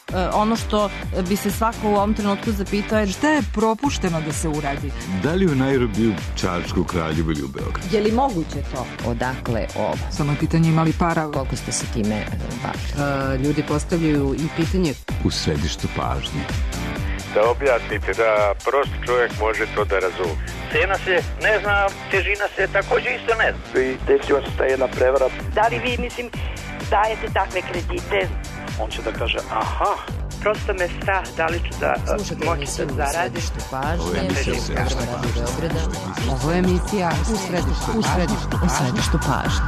ono što bi se svako u ovom trenutku zapitao je šta je propušteno da se uradi? Da li u Nairobiju, Čačku, Kraljevu ili u Beogradu? Je li moguće to? Odakle ovo? Samo je pitanje imali para. Koliko ste se time bavili? Ljudi postavljaju i pitanje. U središtu pažnje. Da objasnite, da prost čovjek može to da razumije. Cena se ne zna, težina se također isto ne zna. I desila se ta jedna prevara. Da li vi, dajete takve kredite? On će da kaže, aha. Prosto me strah, da li ću da moći da zaradim. Ovo je emisija u središtu pažnje.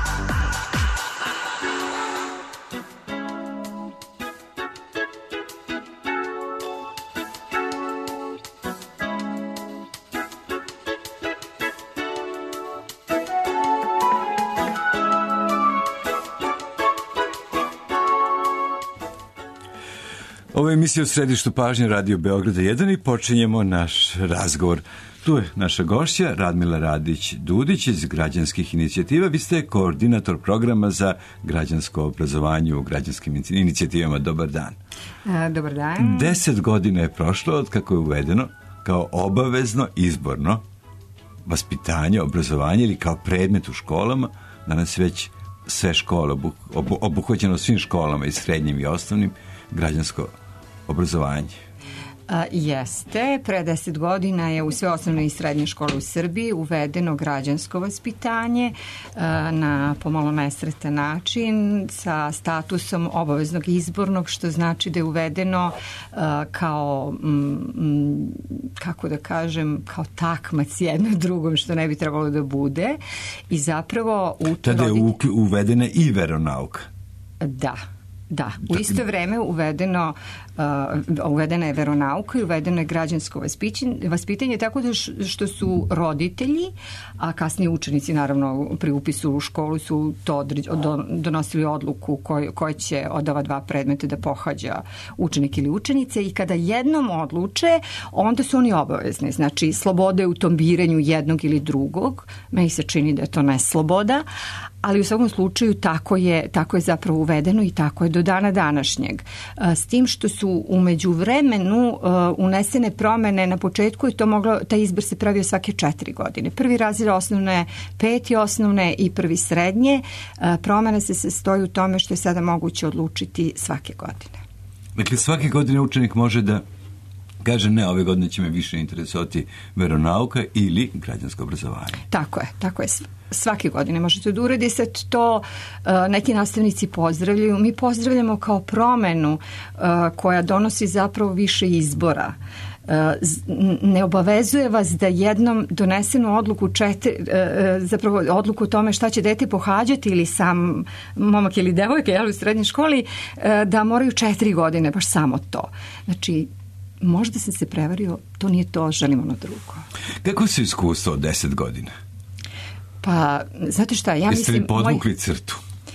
Ovo je emisija u središtu pažnje Radio Beograda 1 i počinjemo naš razgovor. Tu je naša gošća Radmila Radić-Dudić iz Građanskih inicijativa. Vi ste koordinator programa za građansko obrazovanje u građanskim inicijativama. Dobar dan. Dobar dan. 10 godina je prošlo od kako je uvedeno kao obavezno izborno vaspitanje, obrazovanje ili kao predmet u školama. Danas već sve škole obuhvaćeno svim školama i srednjim i osnovnim građansko obrazovanje. Jeste. Pre 10 godina je u sve osnovne i srednje škole u Srbiji uvedeno građansko vaspitanje na pomalo nesretan način sa statusom obaveznog izbornog, što znači da je uvedeno kao, kako da kažem, kao takmac jedno drugom, što ne bi trebalo da bude. I zapravo tada je uvedena i veronauka. Da, u isto vreme uvedena je veronauka i uvedeno je građansko vaspitanje, tako da što su roditelji, a kasnije učenici naravno pri upisu u školu su to donosili odluku koje će od ova dva predmeta da pohađa učenik ili učenice, i kada jednom odluče, onda su oni obavezni. Znači, sloboda je u tom biranju jednog ili drugog. Meni se čini da je to nesloboda, ali u svakom slučaju tako je zapravo uvedeno i tako je do dana današnjeg. S tim što su u međuvremenu unesene promene, na početku je to moglo, taj izbor se pravio svake 4 godine. Prvi razred osnovne, 5. osnovne i 1. srednje. Promena se sastoji u tome što je sada moguće odlučiti svake godine. Dakle, svake godine učenik može da kaže ne, ove godine će me više interesovati veronauka ili građansko obrazovanje. Tako je. Svake godine možete da uradi. Sad to neki nastavnici pozdravljaju. Mi pozdravljamo kao promenu koja donosi zapravo više izbora. Ne obavezuje vas da jednom donesenu odluku zapravo odluku o tome šta će dete pohađati ili sam momak ili devojka u srednjoj školi, da moraju 4 godine baš samo to. Znači, možda sam se prevario, to nije to, želimo ono drugo. Kako se iskustvo od 10 godina? Pa, znate šta, ja Jeste mislim... li podvukli crtu?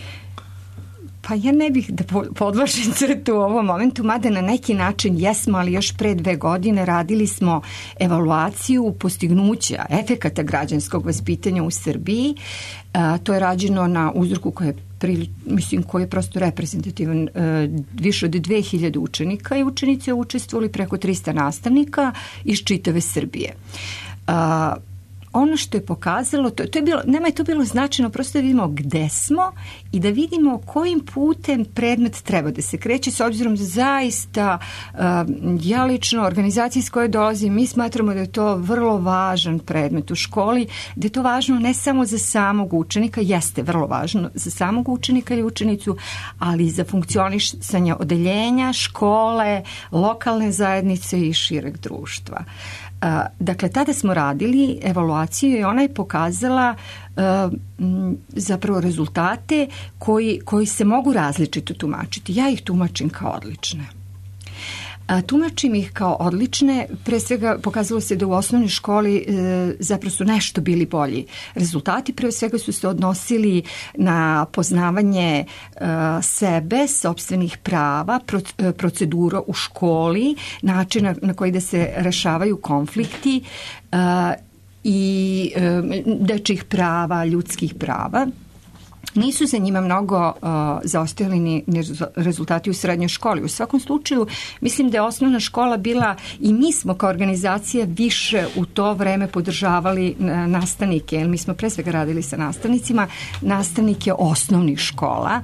Pa ja ne bih da podvlačim crtu u ovom momentu, mada na neki način jesmo, ali još pre 2 godine radili smo evaluaciju postignuća efekata građanskog vaspitanja u Srbiji. To je rađeno na uzorku koji je prosto reprezentativan, više od 2000 učenika i učenice učestvovali preko 300 nastavnika iz čitave Srbije. Ono što je pokazalo, nama je to bilo značajno prosto da vidimo gde smo i da vidimo kojim putem predmet treba da se kreće, s obzirom da zaista ja lično, organizacija iz koje dolazim, mi smatramo da je to vrlo važan predmet u školi, da je to važno ne samo za samog učenika, jeste vrlo važno za samog učenika ili učenicu, ali i za funkcionisanje odeljenja, škole, lokalne zajednice i šireg društva. Dakle, tada smo radili evaluaciju i ona je pokazala zapravo rezultate koji se mogu različito tumačiti. Ja ih tumačim kao odlične. Tumačim ih kao odlične, pre svega pokazalo se da u osnovnoj školi zapravo su nešto bili bolji rezultati, pre svega su se odnosili na poznavanje sebe, sopstvenih prava, procedura u školi, načina na koji da se rešavaju konflikti i dečjih prava, ljudskih prava. nisu za njima mnogo zaostajali ni rezultati u srednjoj školi. U svakom slučaju, mislim da je osnovna škola bila, i mi smo kao organizacija više u to vreme podržavali nastavnike, jer mi smo pre svega radili sa nastavnicima, nastavnike osnovnih škola.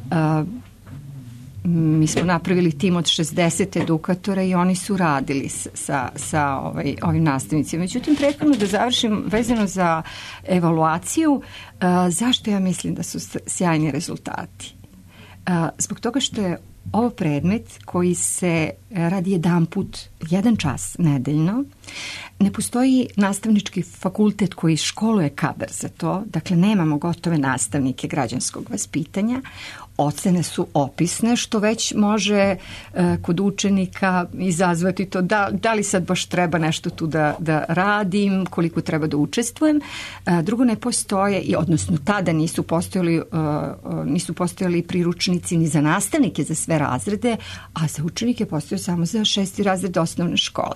Mi smo napravili tim od 60 edukatora i oni su radili sa ovim nastavnicima. Međutim, prethodno da završim vezano za evaluaciju, zašto ja mislim da su sjajni rezultati? Zbog toga što je ovo predmet koji se radi jedan čas nedeljno. Ne postoji nastavnički fakultet koji školuje kadar za to, dakle nemamo gotove nastavnike građanskog vaspitanja. Ocene su opisne, što već može kod učenika izazvati to da li sad baš treba nešto tu da radim, koliko treba da učestvujem. Drugo, ne postoje, odnosno tada nisu postojali priručnici ni za nastavnike za sve razrede, a za učenike postoje samo za 6. razred osnovne škole.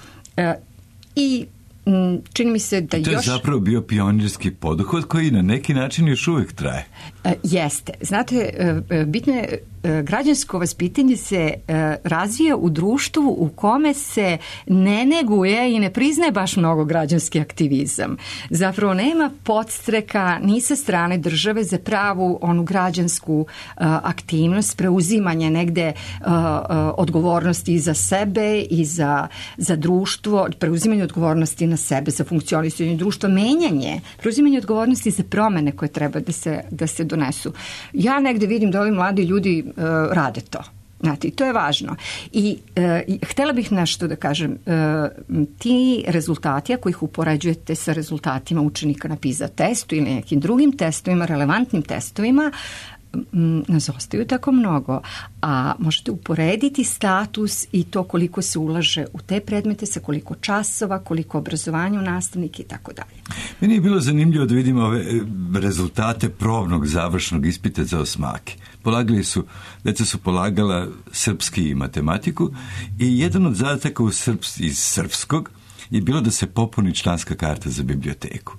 I čini mi se da to je zapravo bio pionirski poduhvat koji na neki način još uvijek traje. Jeste. Znate, bitno je, građansko vaspitanje se razvija u društvu u kome se ne neguje i ne priznaje baš mnogo građanski aktivizam. Zapravo nema podstreka ni sa strane države za pravu onu građansku aktivnost, preuzimanje negde odgovornosti za sebe i za društvo, preuzimanje odgovornosti na sebe za funkcionisanje društva, menjanje, preuzimanje odgovornosti za promene koje treba da se donesu. Ja negde vidim da ovi mladi ljudi rade to. Znate, i to je važno. I htjela bih nešto da kažem. Ti rezultati, ako ih upoređujete sa rezultatima učenika na PISA testu ili nekim drugim testovima, relevantnim testovima, nas ostaju tako mnogo, a možete uporediti status i to koliko se ulaže u te predmete, sa koliko časova, koliko obrazovanja u nastavnike i tako dalje. Meni je bilo zanimljivo da vidimo ove rezultate probnog završnog ispita za osmake. Deca su polagala srpski i matematiku i jedan od zadataka iz srpskog je bilo da se popuni članska karta za biblioteku.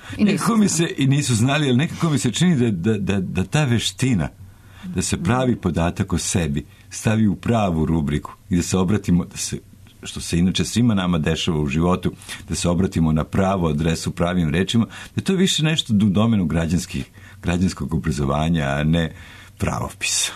I nisu znali, ali nekako mi se čini da ta veština, da se pravi podatak o sebi stavi u pravu rubriku i da se obratimo, što se inače svima nama dešava u životu, da se obratimo na pravu adresu pravim rečima, da to je više nešto u domenu građanskog obrazovanja, a ne pravopisa.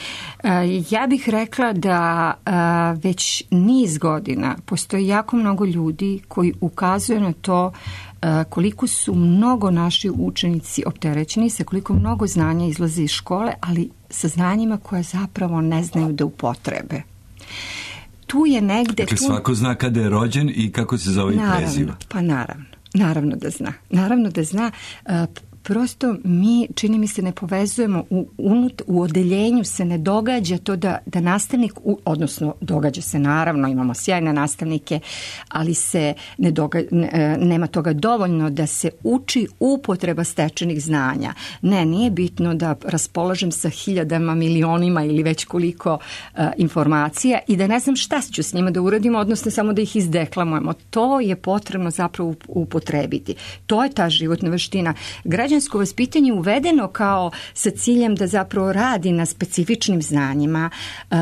Ja bih rekla da već niz godina postoji jako mnogo ljudi koji ukazuju na to koliko su mnogo naši učenici opterećeni, sa koliko mnogo znanja izlaze iz škole, ali sa znanjima koja zapravo ne znaju da upotrebe. Tu je negde... Dakle, svako zna kada je rođen i kako se zove i preziva. Pa naravno da zna. Naravno da zna. Prosto mi, čini mi se, ne povezujemo u odeljenju se ne događa to da nastavnik, odnosno događa se naravno, imamo sjajne nastavnike, ali se nema toga dovoljno da se uči upotreba stečenih znanja. Nije bitno da raspolažem sa hiljadama, milionima ili već koliko informacija i da ne znam šta ću s njima da uradimo, odnosno samo da ih izdeklamujemo. To je potrebno zapravo upotrebiti. To je ta životna veština. Građansko vaspitanje uvedeno kao sa ciljem da zapravo radi na specifičnim znanjima,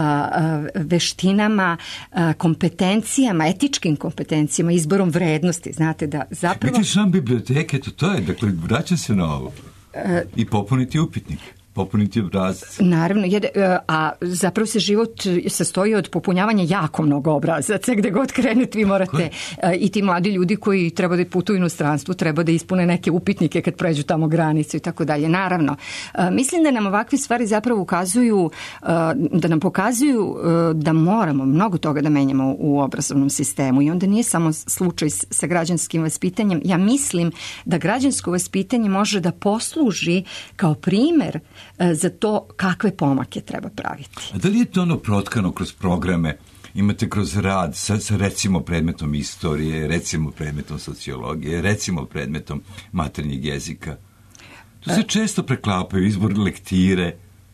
veštinama, kompetencijama, etičkim kompetencijama, izborom vrednosti. Znate da zapravo... Biti član biblioteke, to je, dakle, vraćam se na ovo. I popuniti upitnik. Popuniti obrazac. Naravno, a zapravo se život sastoji od popunjavanja jako mnogo obrazaca. Gde god krenete vi morate, i ti mladi ljudi koji treba da putuju u inostranstvu, treba da ispune neke upitnike kad pređu tamo granicu i tako dalje. Naravno, mislim da nam ovakve stvari zapravo ukazuju, da nam pokazuju da moramo mnogo toga da menjamo u obrazovnom sistemu i onda nije samo slučaj sa građanskim vaspitanjem. Ja mislim da građansko vaspitanje može da posluži kao primer za to kakve pomake treba praviti. A da li je to ono protkano kroz programe? Imate kroz rad sa recimo predmetom istorije, recimo predmetom sociologije, recimo predmetom maternjeg jezika. Tu se često preklapaju izbor lektire.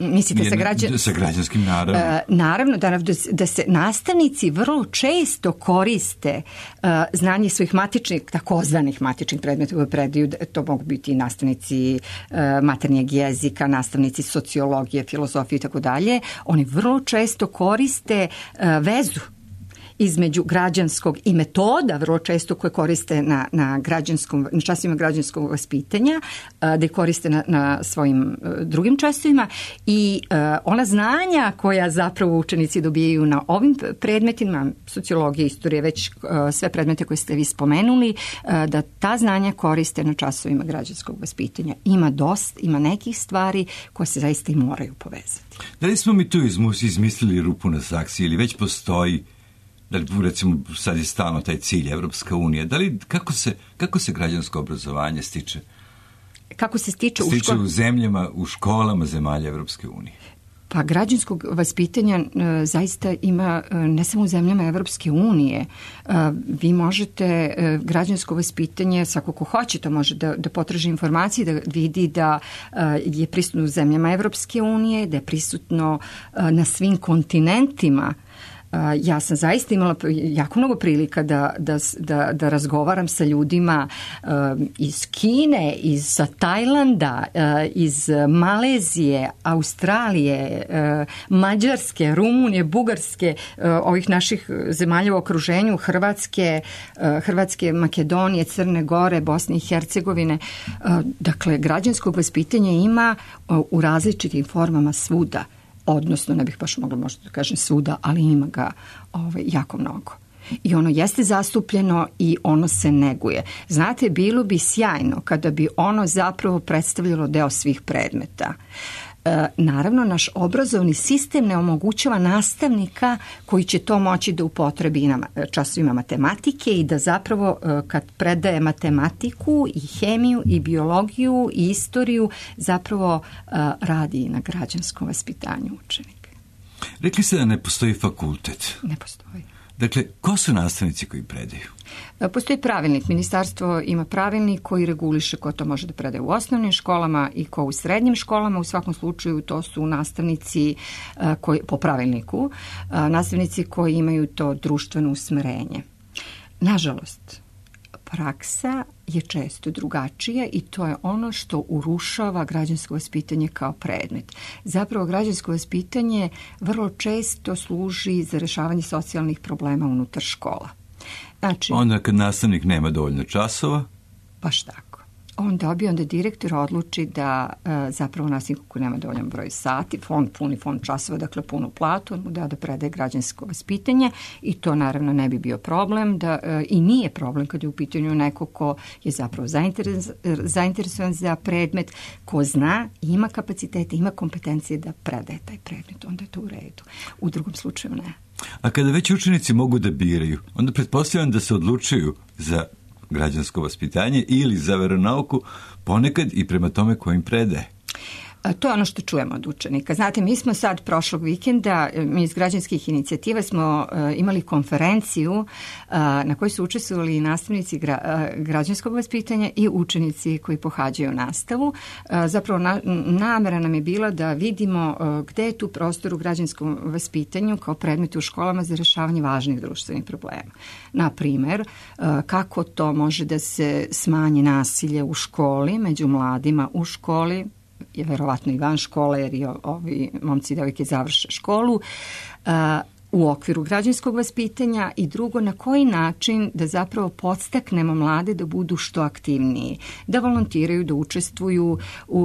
Mislite sa građanskim, naravno. Naravno, da se nastavnici vrlo često koriste znanje svojih matičnih, takozvanih matičnih predmeta koje predaju, to mogu biti i nastavnici maternjeg jezika, nastavnici sociologije, filozofije i tako dalje. Oni vrlo često koriste vezu između građanskog i metoda vrlo često koje koriste na časovima građanskog vaspitanja, da ih koriste na svojim drugim časovima i ona znanja koja zapravo učenici dobijaju na ovim predmetima, sociologija, istorija, već sve predmete koje ste vi spomenuli, da ta znanja koriste na časovima građanskog vaspitanja. Ima nekih stvari koje se zaista i moraju povezati. Da li smo mi tu izmislili rupu na saksiji ili već postoji, da li, recimo, sad je stalno taj cilj Evropska unija, da li, kako se građansko obrazovanje stiče? Kako se stiče u zemljama, u školama zemalja Evropske unije? Pa građanskog vaspitanja zaista ima ne samo u zemljama Evropske unije. Vi možete građansko vaspitanje, svako ko hoće to može da potraži informacije, da vidi da je prisutno u zemljama Evropske unije, da je prisutno na svim kontinentima. Ja sam zaista imala jako mnogo prilika da razgovaram sa ljudima iz Kine, sa Tajlanda, iz Malezije, Australije, Mađarske, Rumunije, Bugarske, ovih naših zemalja u okruženju, Hrvatske, Makedonije, Crne Gore, Bosne i Hercegovine. Dakle, građanskog vaspitanja ima u različitim formama svuda. Odnosno, ne bih baš mogla možda da kažem svuda, ali ima ga jako mnogo. I ono jeste zastupljeno i ono se neguje. Znate, bilo bi sjajno kada bi ono zapravo predstavljalo deo svih predmeta. Naravno, naš obrazovni sistem ne omogućava nastavnika koji će to moći da upotrebi na časovima matematike i da zapravo kad predaje matematiku i hemiju i biologiju i istoriju zapravo radi na građanskom vaspitanju učenika. Rekli ste da ne postoji fakultet. Ne postoji. Dakle, ko su nastavnici koji predaju? Postoji pravilnik. Ministarstvo ima pravilnik koji reguliše ko to može da predaje u osnovnim školama i ko u srednjim školama. U svakom slučaju to su nastavnici po pravilniku, nastavnici koji imaju to društveno usmerenje. Nažalost, praksa je često drugačija i to je ono što urušava građansko vaspitanje kao predmet. Zapravo, građansko vaspitanje vrlo često služi za rešavanje socijalnih problema unutar škola. Znači, onda kad nastavnik nema dovoljno časova? Baš tako. Onda direktor odluči da zapravo nastavniku koji nema dovoljan broj sati, puni fond časova, dakle punu platu, on mu da predaje građansko vaspitanje i to naravno ne bi bio problem i nije problem kad je u pitanju neko ko je zapravo zainteresovan za predmet, ko zna, ima kapacitete, ima kompetencije da predaje taj predmet, onda je to u redu. U drugom slučaju ne. A kada već učenici mogu da biraju, onda pretpostavljam da se odlučuju za građansko vaspitanje ili za veronauku, ponekad i prema tome ko im predaje. To je ono što čujemo od učenika. Znate, mi smo sad prošlog vikenda, mi iz građanskih inicijativa smo imali konferenciju na kojoj su učestvovali nastavnici građanskog vaspitanja i učenici koji pohađaju nastavu. Zapravo namera nam je bila da vidimo gde je tu prostor u građanskom vaspitanju kao predmet u školama za rešavanje važnih društvenih problema. Na primjer, kako to može da se smanji nasilje u školi, među mladima u školi, je verovatno i van škole, jer i ovi momci i devojke završe školu, u okviru građanskog vaspitanja i drugo, na koji način da zapravo podstaknemo mlade da budu što aktivniji, da volontiraju, da učestvuju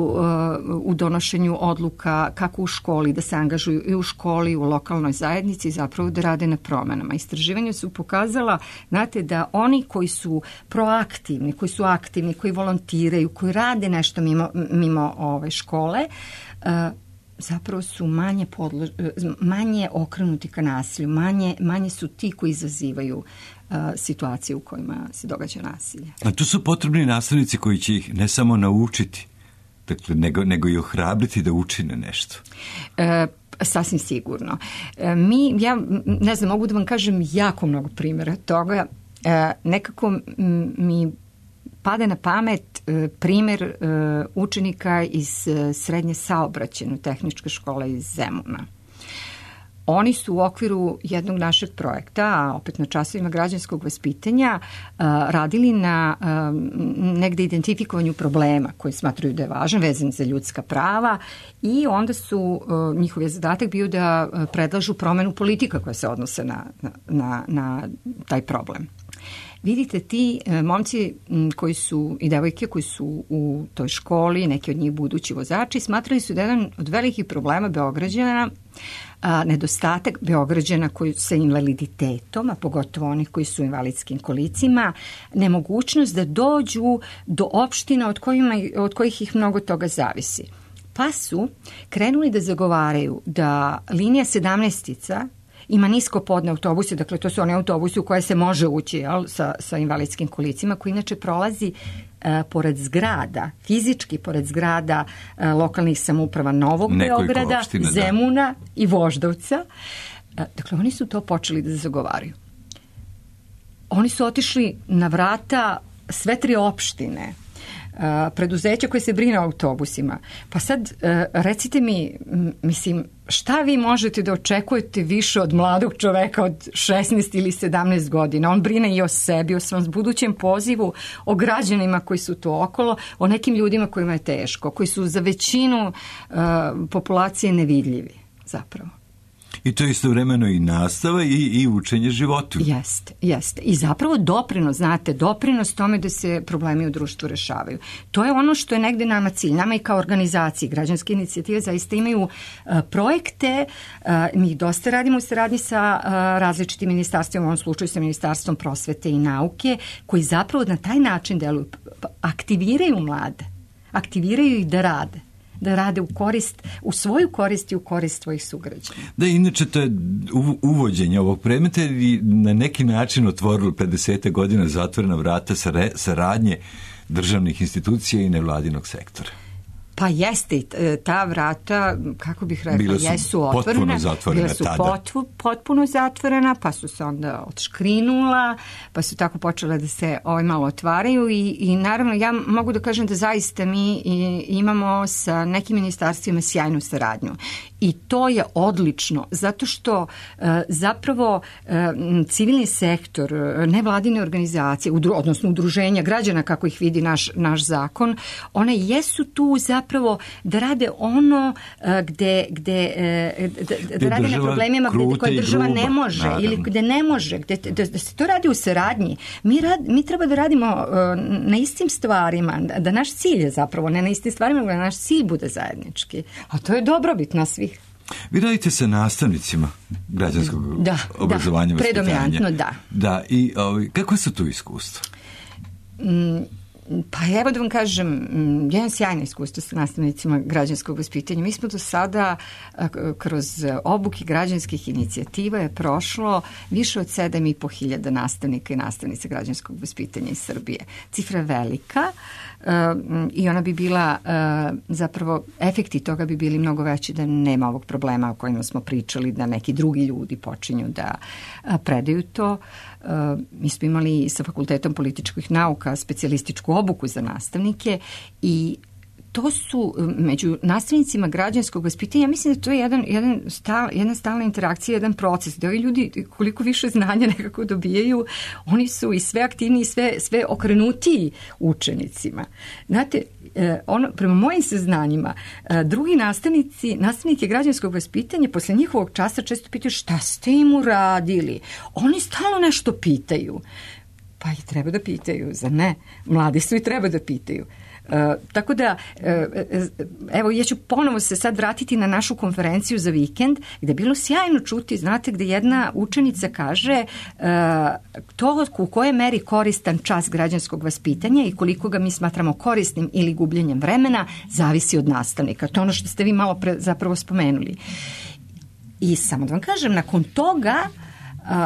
u donošenju odluka kako u školi, da se angažuju i u školi, u lokalnoj zajednici, zapravo da rade na promenama. Istraživanja su pokazala, znate, da oni koji su proaktivni, koji su aktivni, koji volontiraju, koji rade nešto mimo škole, zapravo su manje okrenuti ka nasilju, manje su ti koji izazivaju situacije u kojima se događa nasilje. A tu su potrebni nastavnici koji će ih ne samo naučiti, dakle, nego i ohrabriti da učine nešto. Sasvim sigurno. Ja ne znam, mogu da vam kažem jako mnogo primjera toga. Nekako mi pade na pamet primjer učenika iz srednje saobraćajne tehničke škole iz Zemuna. Oni su u okviru jednog našeg projekta, a opet na časovima građanskog vaspitanja, radili na negde identifikovanju problema koji smatraju da je važan, vezan za ljudska prava, i onda su, njihov je zadatak bio da predlažu promenu politika koja se odnose na taj problem. Vidite, ti momci koji su, i devojke koji su u toj školi, neki od njih budući vozači, smatrali su da jedan od velikih problema Beograđana nedostatak Beograđana koji sa invaliditetom, a pogotovo onih koji su u invalidskim kolicima, nemogućnost da dođu do opština od kojih ih mnogo toga zavisi. Pa su krenuli da zagovaraju da linija 17 ima nisko podne autobuse, dakle to su one autobusi u koje se može ući, jel, sa invalidskim kolicima, koji inače prolazi pored zgrada, fizički pored zgrada lokalnih samouprava Novog Beograda, opština, Zemuna i Voždovca. Dakle, oni su to počeli da zagovaraju. Oni su otišli na vrata sve 3 opštine, preduzeća koje se brine o autobusima. Pa sad recite mi, mislim, šta vi možete da očekujete više od mladog čoveka od 16 ili 17 godina? On brine i o sebi, o svom budućem pozivu, o građanima koji su tu okolo, o nekim ljudima kojima je teško, koji su za većinu populacije nevidljivi zapravo. I to je istovremeno i nastava i učenje životu. Jeste. I zapravo doprinos tome da se problemi u društvu rešavaju. To je ono što je negde nama cilj. Nama i kao organizaciji građanske inicijative zaista imaju projekte. Mi dosta radimo u saradnji sa različitim ministarstvima, u ovom slučaju sa Ministarstvom prosvete i nauke, koji zapravo na taj način deluju, aktiviraju mlade, aktiviraju ih da rade u svoju korist i u korist svojih sugrađana. Da, inače to je uvođenje ovog predmeta i na neki način otvorilo 50 godina zatvorena vrata saradnje državnih institucija i nevladinog sektora. Pa jeste, ta vrata, kako bih rekla, jesu otvorena. Bila su potpuno zatvorena, pa su se onda odškrinula, pa su tako počele da se malo otvaraju i naravno ja mogu da kažem da zaista mi imamo sa nekim ministarstvima sjajnu saradnju. I to je odlično, zato što zapravo civilni sektor, nevladine organizacije, odnosno udruženja građana, kako ih vidi naš zakon, one jesu tu zapravo da rade ono da rade na problemima koje država ne može, naravno, ili gde ne može, da se to radi u saradnji. Mi treba da radimo na istim stvarima, da naš cilj je zapravo, ne na istim stvarima, nego da naš cilj bude zajednički. A to je dobrobit nas svih. Vi radite sa nastavnicima građanskog obrazovanja, vaspitanja. Predominantno, da. Da, i kako su tu iskustva? Pa evo da vam kažem, jedan sjajno iskustvo sa nastavnicima građanskog vaspitanja. Mi smo do sada kroz obuke građanskih inicijativa je prošlo više od 7.500 nastavnika i nastavnica građanskog vaspitanja iz Srbije. Cifra je velika i ona bi bila, zapravo efekti toga bi bili mnogo veći da nema ovog problema o kojima smo pričali, da neki drugi ljudi počinju da predaju to. Mi smo imali sa Fakultetom političkih nauka specijalističku obuku za nastavnike i to su među nastavnicima građanskog vaspitanja, ja mislim da to je jedna stalna interakcija, jedan proces, da ovi ljudi koliko više znanja nekako dobijaju, oni su i sve aktivniji, sve okrenutiji učenicima. Znate, prema mojim saznanjima, drugi nastavnike građanskog vaspitanja posle njihovog časa često pitaju šta ste im uradili. Oni stalno nešto pitaju. Pa i treba da pitaju, zar ne? Mladi su i treba da pitaju. Tako da, evo, ja ću ponovo se sad vratiti na našu konferenciju za vikend, gde je bilo sjajno čuti, znate, gde jedna učenica kaže to u kojoj meri koristan čas građanskog vaspitanja i koliko ga mi smatramo korisnim ili gubljenjem vremena, zavisi od nastavnika. To je ono što ste vi malo zapravo spomenuli. I samo da vam kažem, nakon toga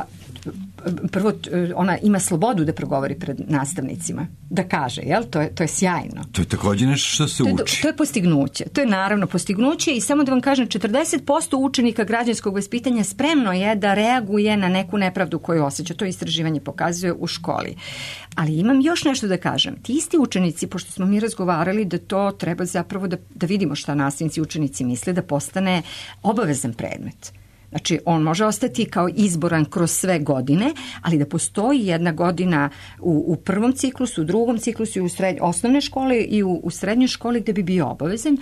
prvo ona ima slobodu da progovori pred nastavnicima, da kaže, jel? To je sjajno. To je također nešto što se uči. To je postignuće. To je naravno postignuće i samo da vam kažem, 40% učenika građanskog vaspitanja spremno je da reaguje na neku nepravdu koju osjeća. To istraživanje pokazuje u školi. Ali imam još nešto da kažem. Ti isti učenici, pošto smo mi razgovarali da to treba zapravo da vidimo šta nastavnici i učenici misle, da postane obavezan predmet. Znači, on može ostati kao izboran kroz sve godine, ali da postoji jedna godina u prvom ciklusu, u drugom ciklusu i u osnovne škole i u srednjoj školi gde bi bio obavezan.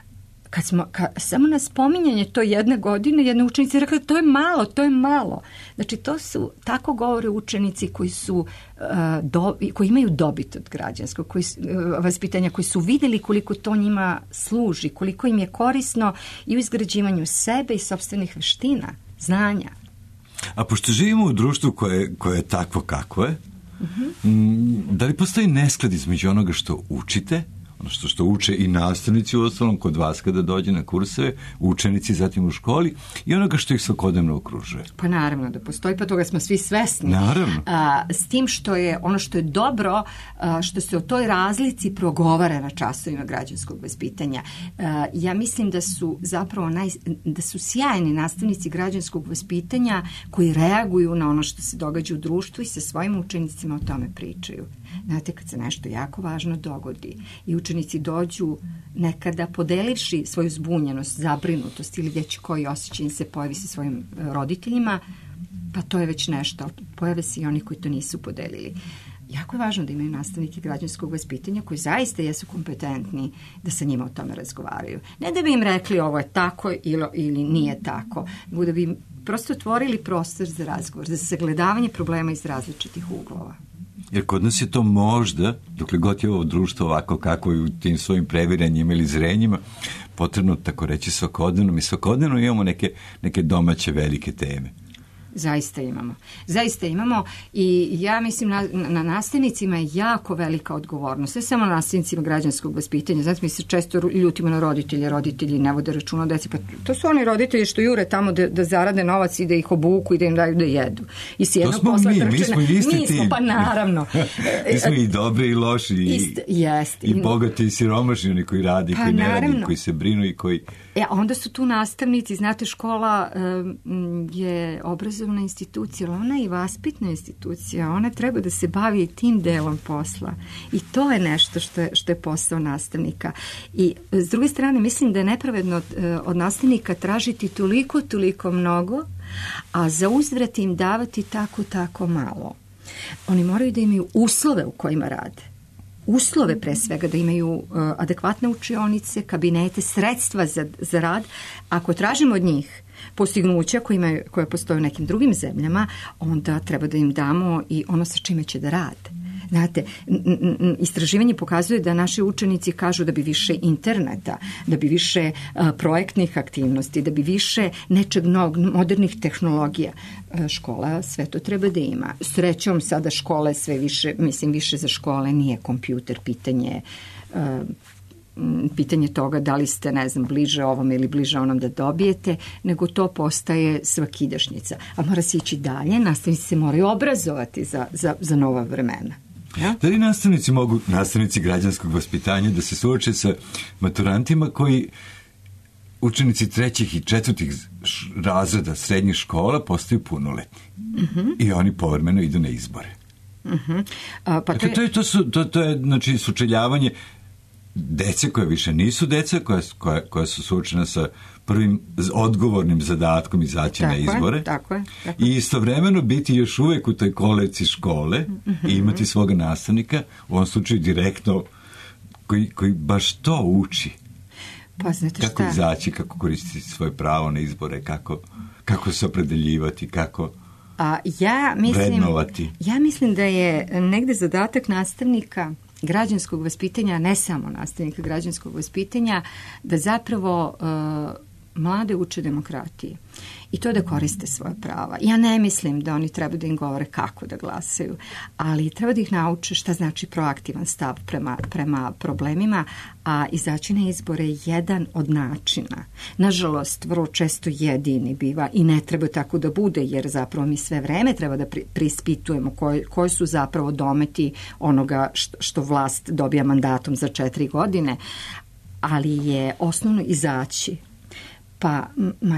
Samo na spominjanje to jedne godine, jedna učenica je rekla to je malo. Znači, to su, tako govore učenici koji koji imaju dobit od građanskog vaspitanja, koji su vidjeli koliko to njima služi, koliko im je korisno i u izgrađivanju sebe i sopstvenih veština, znanja. A pošto živimo u društvu koje je takvo kakvo je, da li postoji nesklad između onoga što učite, ono što uče i nastavnici u ostalom kod vas kada dođe na kurseve, učenici zatim u školi i onoga što ih svakodnevno okružuje? Pa naravno da postoji, pa toga smo svi svesni. Naravno. S tim što je ono što je dobro, što se o toj razlici progovara na časovima građanskog vaspitanja. Ja mislim da su zapravo da su sjajni nastavnici građanskog vaspitanja koji reaguju na ono što se događa u društvu i sa svojim učenicima o tome pričaju. Znate, kad se nešto jako važno dogodi i učenici dođu nekada podelivši svoju zbunjenost, zabrinutost ili već koji osjećaj se pojavi sa svojim roditeljima, pa to je već nešto. Pojave se i oni koji to nisu podelili. Jako je važno da imaju nastavnike građanskog vaspitanja koji zaista jesu kompetentni da sa njima o tome razgovaraju. Ne da bi im rekli ovo je tako ili nije tako, nego da bi im prosto otvorili prostor za razgovor, za sagledavanje problema iz različitih uglova. Jer kod nas je to možda, dokle god je ovo društvo ovako kako i u tim svojim previranjima ili zrenjima, potrebno tako reći svakodnevno. Mi svakodnevno imamo neke domaće velike teme. Zaista imamo i ja mislim na nastavnicima je jako velika odgovornost. Ne samo na nastavnicima građanskog vaspitanja. Znate, mi se često ljutimo na roditelji ne vode računa o deci. Pa to su oni roditelji što jure tamo da zarade novac i da ih obuku i da im daju da jedu. I s jednog posla mi smo isti tim. Pa naravno. Mi smo i dobri i loši i bogati i siromašni, oni koji radi, koji ne radi, koji se brinu i koji... Onda su tu nastavnici, znate, škola je obrazovna institucija, ali ona je i vaspitna institucija, ona treba da se bavi tim delom posla i to je nešto što je posao nastavnika. I s druge strane, mislim da je nepravedno od nastavnika tražiti toliko mnogo, a za uzvrat im davati tako malo. Oni moraju da imaju uslove u kojima rade. Uslove pre svega, da imaju adekvatne učionice, kabinete, sredstva za rad. Ako tražimo od njih postignuća koje postoje u nekim drugim zemljama, onda treba da im damo i ono sa čime će da rade. Znate, istraživanje pokazuje da naši učenici kažu da bi više interneta, da bi više projektnih aktivnosti, da bi više nečeg novog, modernih tehnologija. Škola sve to treba da ima. Srećom sada škole sve više, mislim više za škole nije kompjuter, pitanje toga da li ste, ne znam, bliže ovom ili bliže onom da dobijete, nego to postaje svakidašnjica. A mora se ići dalje, nastavnici se moraju obrazovati za nova vremena. Ja? Da li nastavnici građanskog vaspitanja da se suoče sa maturantima koji učenici 3. i 4. razreda srednjih škola postaju punoletni i oni povremeno idu na izbore? To je znači sučeljavanje dece koje više nisu deca, koja su suočena sa prvim odgovornim zadatkom izaći na izbore. Tako je. I istovremeno biti još uvijek u toj kolevci škole i imati svoga nastavnika, u ovom slučaju direktno, koji baš to uči. Pa znate kako izaći, kako koristiti svoje pravo na izbore, kako se opredeljivati, kako vrednovati. Ja mislim da je negde zadatak nastavnika građanskog vaspitanja, ne samo nastavnika građanskog vaspitanja, da zapravo mlade uče demokratiji i to da koriste svoje prava. Ja ne mislim da oni treba da im govore kako da glasaju, ali treba da ih nauče šta znači proaktivan stav prema problemima, a izaći na izbore je jedan od načina. Nažalost, vrlo često jedini biva i ne treba tako da bude, jer zapravo mi sve vreme treba da preispitujemo koji su zapravo dometi onoga što vlast dobija mandatom za 4 godine, ali je osnovno izaći, pa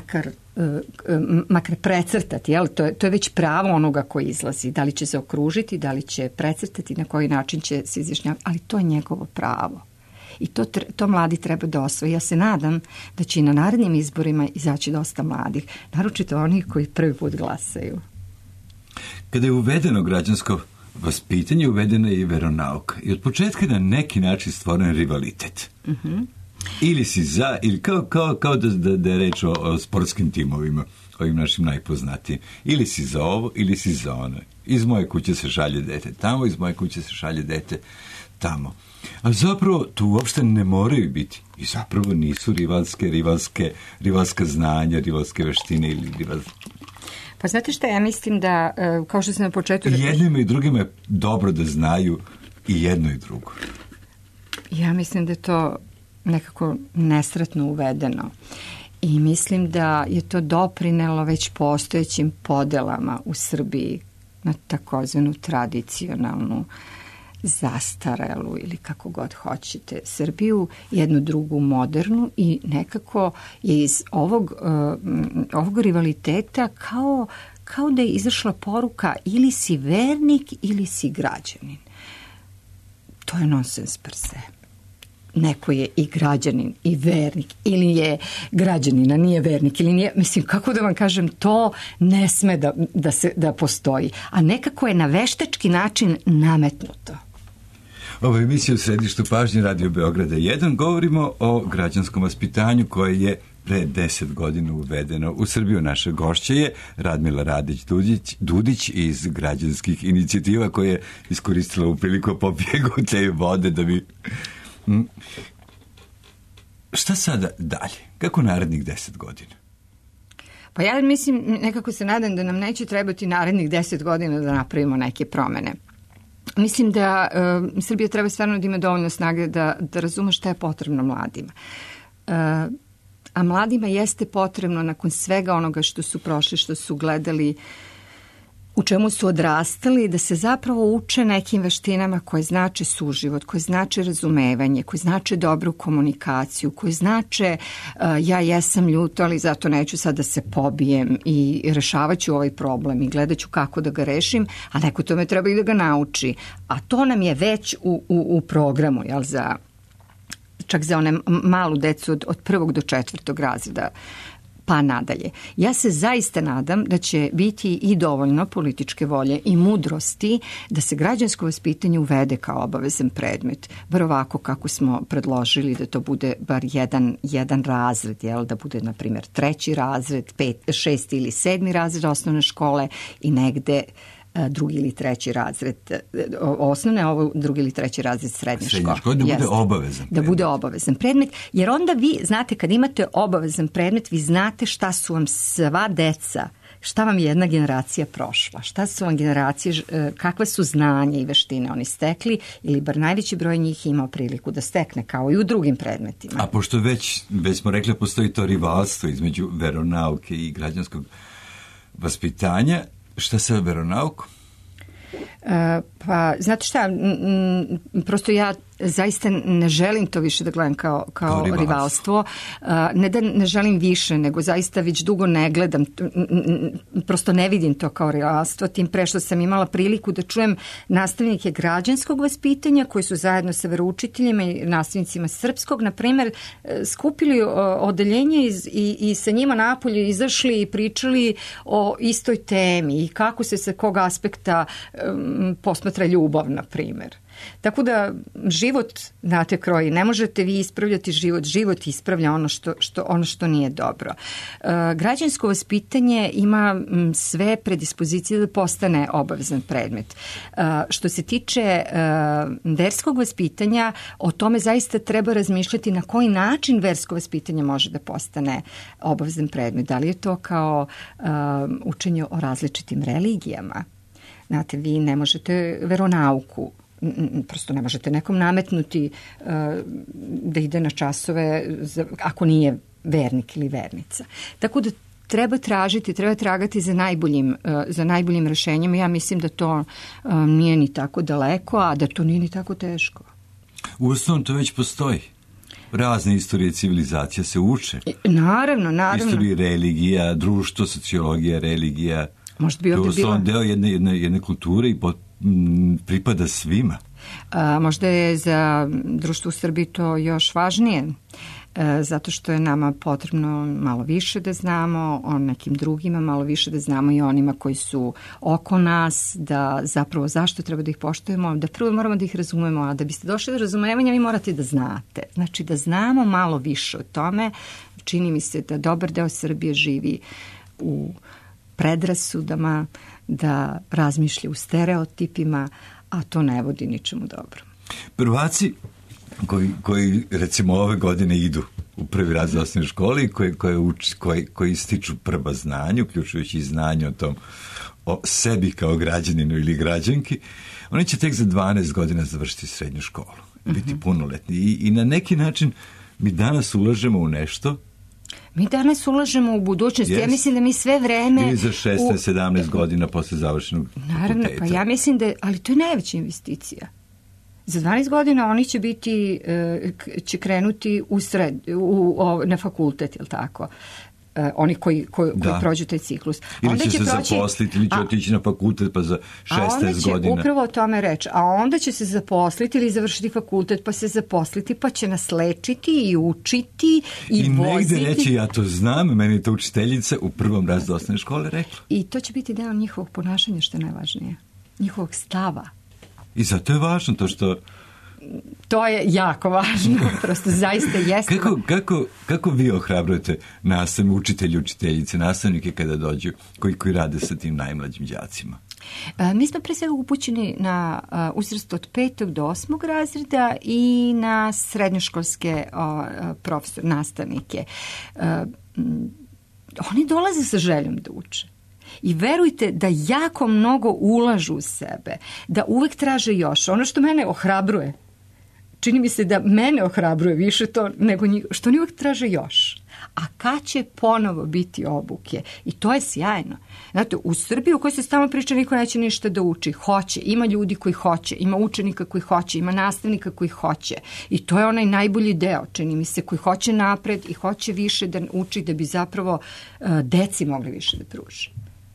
makar precrtati, jel? To je već pravo onoga koji izlazi, da li će se okružiti, da li će precrtati, na koji način će se izjašnjavati, ali to je njegovo pravo. I to mladi treba da osvoji. Ja se nadam da će i na narednim izborima izaći dosta mladih, naročito onih koji prvi put glasaju. Kada je uvedeno građansko vaspitanje, uvedena je i veronauka. I od početka je na neki način stvoren rivalitet. Ili si za, ili kao da je reč o sportskim timovima, ovim našim najpoznatijim. Ili si za ovo, ili si za ono. Iz moje kuće se šalje dete tamo, iz moje kuće se šalje dete tamo. Ali zapravo to uopšte ne moraju biti. I zapravo nisu rivalska znanja, rivalske veštine ili rivalske... Pa znate šta, ja mislim da, kao što sam na početku... I jednima i drugima je dobro da znaju i jedno i drugo. Ja mislim da je to nekako nesretno uvedeno. I mislim da je to doprinelo već postojećim podelama u Srbiji na takozvanu tradicionalnu, zastarelu ili kako god hoćete Srbiju, jednu drugu modernu, i nekako je iz ovog rivaliteta kao da je izašla poruka ili si vernik ili si građanin. To je nonsens per se. Neko je i građanin i vernik, ili je građanin, a nije vernik, ili nije, mislim, kako da vam kažem, to ne sme da postoji. A nekako je na veštački način nametnuto. Ovo je emisija u središtu pažnje Radio Beograda 1. Govorimo o građanskom vaspitanju koje je pre 10 godina uvedeno u Srbiju. Naša gošća je Radmila Radić-Dudić iz građanskih inicijativa, koja je iskoristila u priliku popije te vode da bi... Šta sada dalje? Kako narednih 10 godina? Pa ja mislim, nekako se nadam da nam neće trebati narednih 10 godina da napravimo neke promene. Mislim da Srbija treba stvarno da ima dovoljno snage da razume šta je potrebno mladima. A mladima jeste potrebno, nakon svega onoga što su prošli, što su gledali, u čemu su odrastali, da se zapravo uče nekim veštinama koje znače suživot, koje znače razumevanje, koje znače dobru komunikaciju, koje znače ja jesam ljuta, ali zato neću sad da se pobijem i rešavat ću ovaj problem i gledat ću kako da ga rešim, a neko tome treba i da ga nauči. A to nam je već u programu, jel, čak za one malu decu od 1. do 4. razreda, pa nadalje. Ja se zaista nadam da će biti i dovoljno političke volje i mudrosti da se građansko vaspitanje uvede kao obavezan predmet. Bar ovako kako smo predložili, da to bude bar jedan razred, jel? Da bude, na primjer, 3. razred, 5., 6. ili 7. razred osnovne škole i negde 2. ili 3. razred osnovne, ovo 2. ili 3. razred srednje škole. Da bude obavezan predmet. Da bude obavezan predmet, jer onda vi znate, kad imate obavezan predmet, vi znate šta su vam sva deca, šta vam je jedna generacija prošla, šta su vam generacije, kakve su znanja i veštine oni stekli, ili bar najveći broj njih imao priliku da stekne, kao i u drugim predmetima. A pošto već smo rekli, postoji to rivalstvo između veronauke i građanskog vaspitanja, šta sa veronaukom? Pa, znate šta, prosto ja zaista ne želim to više da gledam kao rivalstvo. Ne da ne želim više, nego zaista već dugo ne gledam, prosto ne vidim to kao rivalstvo, tim pre što sam imala priliku da čujem nastavnike građanskog vaspitanja koji su zajedno sa veroučiteljima i nastavnicima srpskog, na primjer, skupili odeljenje i sa njima napolje izašli i pričali o istoj temi i kako se sa kog aspekta posmatra ljubav, na primjer. Tako da život, znate, kroji, ne možete vi ispravljati život, život ispravlja ono što nije dobro. Građansko vaspitanje ima sve predispozicije da postane obavezan predmet. Što se tiče verskog vaspitanja, o tome zaista treba razmišljati na koji način versko vaspitanje može da postane obavezan predmet. Da li je to kao učenje o različitim religijama? Znate, vi ne možete veronauku, prosto ne možete nekom nametnuti da ide na časove ako nije vernik ili vernica. Tako da treba tragati za najboljim rešenjem. Ja mislim da to nije ni tako daleko, a da to nije ni tako teško. U osnovom to već postoji. Razne istorije civilizacija se uče. Naravno. Istorije religija, društvo, sociologija, religija. Možda bi ovdje bilo deo jedne kulture i pripada svima. Možda je za društvo u Srbiji to još važnije, zato što je nama potrebno malo više da znamo o nekim drugima, malo više da znamo i onima koji su oko nas, da zapravo zašto treba da ih poštujemo, da prvo moramo da ih razumemo, a da biste došli do razumevanja vi morate da znate. Znači da znamo malo više o tome. Čini mi se da dobar deo Srbije živi u predrasudama, da razmišlja u stereotipima, a to ne vodi ničemu dobro. Prvaci koji recimo ove godine idu u prvi razred osnovne škole i koji stiču prva znanja, uključujući i znanje o sebi kao građaninu ili građanki, oni će tek za 12 godina završiti srednju školu, biti punoletni. I na neki način mi danas ulažemo u nešto. Mi danas ulažemo u budućnost. Ja mislim da mi sve vreme... Ili za 16-17 godina posle završenog fakulteta. Naravno, pa ja mislim da... Ali to je najveća investicija. Za 12 godina oni će biti, će krenuti na fakultet, je li tako? Oni koji prođu taj ciklus. Ili će se zaposliti, ili će otići na fakultet pa za 16 godina. Upravo o tome reč. A onda će se zaposliti ili završiti fakultet pa se zaposliti pa će nas lečiti i učiti i voziti. I negde reći, ja to znam, meni je to učiteljica u prvom razredu osnovne škole rekla. I to će biti deo njihovog ponašanja, što je najvažnije. Njihovog stava. I zato je važno to što... To je jako važno, prosto zaista jeste. Kako vi ohrabrujete učitelji, učiteljice, nastavnike kada dođu, koji rade sa tim najmlađim đacima? Mi smo pre svega upućeni na uzrast od 5. do 8. razreda i na srednjoškolske nastavnike. Oni dolaze sa željom da uče. I verujte da jako mnogo ulažu u sebe, da uvek traže još. Ono što mene ohrabruje, čini mi se da mene ohrabruje više to nego što oni uvek traže još. A kad će ponovo biti obuke? I to je sjajno. Znate, u Srbiji u kojoj se stalno priča niko neće ništa da uči. Hoće, ima ljudi koji hoće, ima učenika koji hoće, ima nastavnika koji hoće. I to je onaj najbolji deo, čini mi se, koji hoće napred i hoće više da uči da bi zapravo deci mogli više da pruži.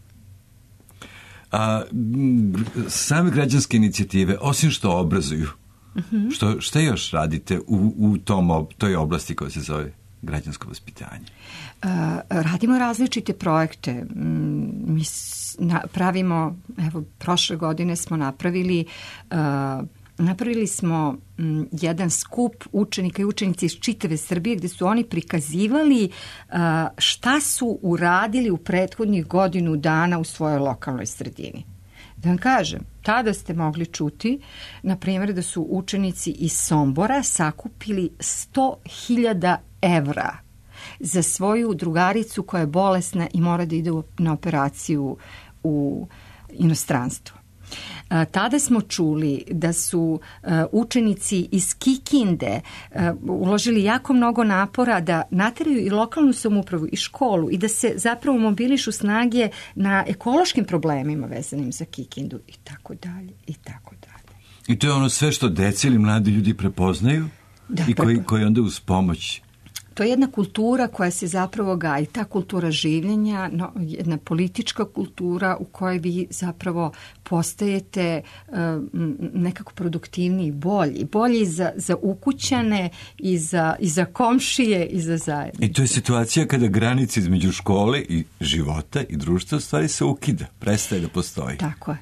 A same građanske inicijative, osim što obrazuju, šta još radite u toj oblasti koja se zove građansko vaspitanje? Radimo različite projekte. Mi pravimo, evo, prošle godine smo napravili smo jedan skup učenika i učenici iz čitave Srbije gde su oni prikazivali šta su uradili u prethodnih godinu dana u svojoj lokalnoj sredini. Da vam kažem, tada ste mogli čuti, na primjer, da su učenici iz Sombora sakupili 100.000 evra za svoju drugaricu koja je bolesna i mora da ide na operaciju u inostranstvo. Tada smo čuli da su učenici iz Kikinde uložili jako mnogo napora da nateraju i lokalnu samoupravu i školu i da se zapravo mobilišu snage na ekološkim problemima vezanim za Kikindu i tako dalje i tako dalje. I to je ono sve što deci ili mladi ljudi prepoznaju i koji onda uz pomoć... To je jedna kultura koja se zapravo gaji, ta kultura življenja, jedna politička kultura u kojoj vi zapravo postajete nekako produktivniji, bolji za ukućane i za komšije i za zajednicu. I to je situacija kada granice između škole i života i društva stvari se ukida, prestaje da postoji. Tako je.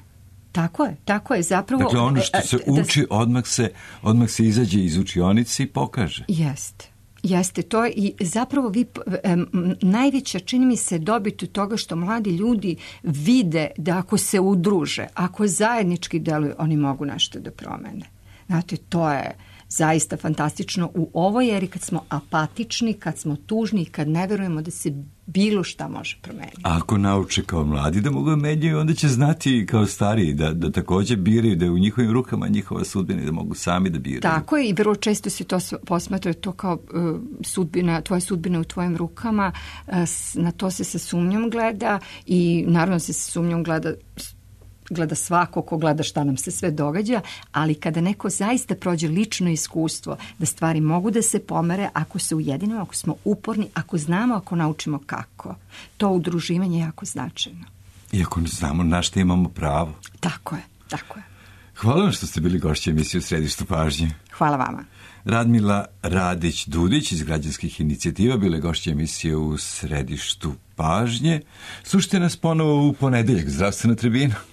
Tako je. Zapravo, dakle, ono što se uči, odmah se izađe iz učionice i pokaže. Jeste, to je i zapravo vi, najveća, čini mi se, dobit od toga što mladi ljudi vide da ako se udruže, ako zajednički deluju, oni mogu nešto da promene. Znate, to je zaista fantastično u ovoj eri kad smo apatični, kad smo tužni, kad ne verujemo da se bilo šta može promeniti. A ako nauče kao mladi da mogu da menjaju, onda će znati kao stariji da takođe biraju, da je u njihovim rukama njihova sudbina i da mogu sami da biraju. Tako je, i vrlo često se to posmatra to kao sudbina, tvoja sudbina u tvojim rukama, na to se sa sumnjom gleda i naravno se sa sumnjom gleda svako ko gleda šta nam se sve događa, ali kada neko zaista prođe lično iskustvo da stvari mogu da se pomere ako se ujedinimo, ako smo uporni, ako znamo, ako naučimo kako. To udruživanje je jako značajno. I ako znamo na šta imamo pravo. Tako je. Hvala vam što ste bili gošći emisije u Središtu pažnje. Hvala vama. Radmila Radić-Dudić iz Građanskih inicijativa bila je gošća emisije u Središtu pažnje. Slušajte nas ponovo u ponedeljak. Zdravstvena tribina.